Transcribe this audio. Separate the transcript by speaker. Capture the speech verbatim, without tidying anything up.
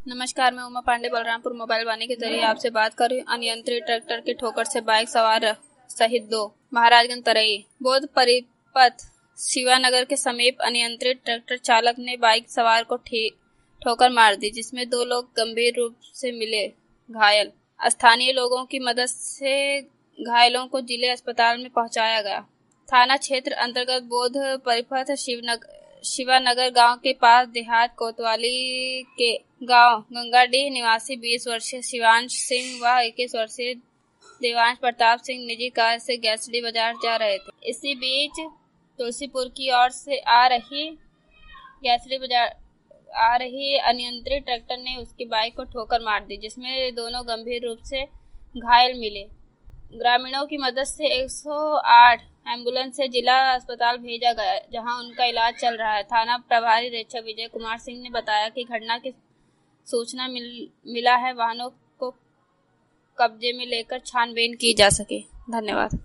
Speaker 1: नमस्कार, मैं उमा पांडे बलरामपुर मोबाइल वाणी के जरिए आपसे बात कर रही हूँ। अनियंत्रित ट्रैक्टर की ठोकर से बाइक सवार सहित दो। महाराजगंज तरई बोध परिपथ शिवानगर के समीप अनियंत्रित ट्रैक्टर चालक ने बाइक सवार को ठोकर मार दी, जिसमें दो लोग गंभीर रूप से मिले घायल। स्थानीय लोगों की मदद से घायलों को जिले अस्पताल में पहुंचाया गया। थाना क्षेत्र अंतर्गत बोध परिपथ शिवनगर शिवानगर गांव के पास देहात कोतवाली के गांव गंगाडीह निवासी बीस वर्षीय शिवांश सिंह व इक्कीस वर्षीय देवांश प्रताप सिंह निजी कार से गैसडी बाजार जा रहे थे। इसी बीच तुलसीपुर की ओर से आ रही गैसडी बाजार आ रही अनियंत्रित ट्रैक्टर ने उसकी बाइक को ठोकर मार दी, जिसमें दोनों गंभीर रूप से घायल मिले। ग्रामीणों की मदद से एक सौ आठ एम्बुलेंस से जिला अस्पताल भेजा गया, जहां उनका इलाज चल रहा है। थाना प्रभारी निरीक्षक विजय कुमार सिंह ने बताया कि घटना की सूचना मिल, मिला है। वाहनों को कब्जे में लेकर छानबीन की जा सके। धन्यवाद।